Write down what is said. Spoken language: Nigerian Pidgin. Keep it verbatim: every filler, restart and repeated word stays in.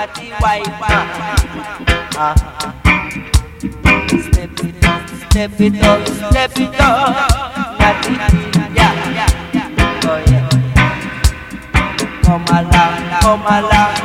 natty wife. Ah, step it up, step it up, step it up, natty, yeah, yeah, oh yeah. Come along, come along.